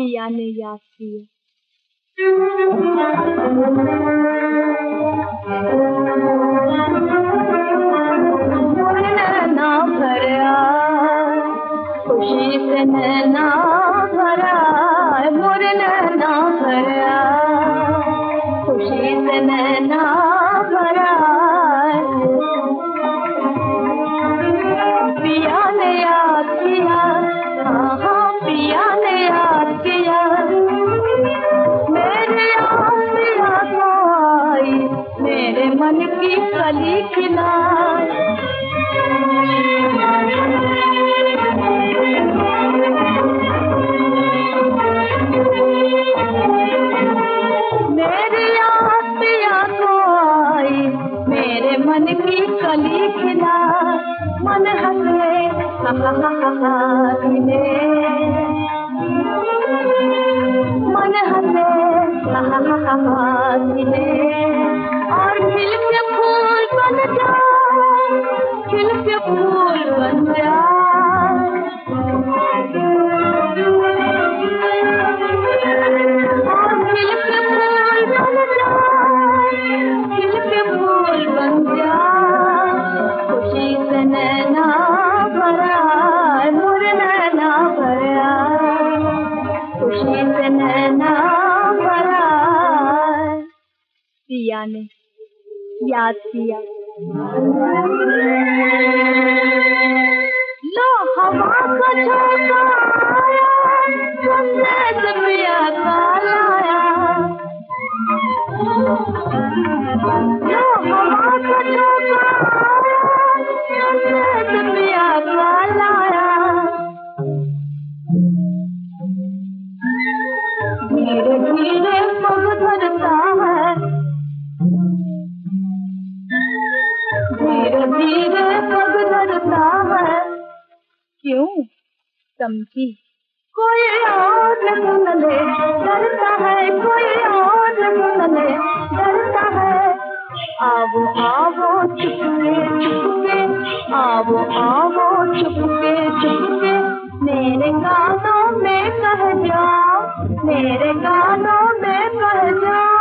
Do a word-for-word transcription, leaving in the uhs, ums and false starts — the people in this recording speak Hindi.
पिया ने याद किया। नैना भरा खुशी से नैना भरा, मोरे नैना भरा खुशी से नैना भरा। पिया ने याद किया, हाँ हाँ पिया ने याद किया। मेरे आसिया को आई, मेरे मन की कली खिलाई। मेरी आसिया को आई, मेरे मन की कली खिलाई। मन हंसे हा हा हा हा खिले, मन हंसे हा हा हा हा खिले। और खिल के फूल बन जाए, खिल के फूल बन जाए। और खिल के फूल बन जाए, खिल के फूल बन जाए। खुशी से नैना भरा, मोरे नैना भरा खुशी से नैना भरा। पिया ने याद किया। लो हवा का झोंका आया, संदेश पिया का लाया। लो हवा का झोंका आया, संदेश पिया का लाया। धीरे धीरे पग धरता है, धीरे धीरे पग धरता है। क्यों समझी? कोई और सुन ले डरता है, कोई और सुन ले डरता है। आवो आवो चुपके चुपके, आवो आवो चुपके चुपके। मेरे कानों में कह जाओ, मेरे कानों में कह जाओ।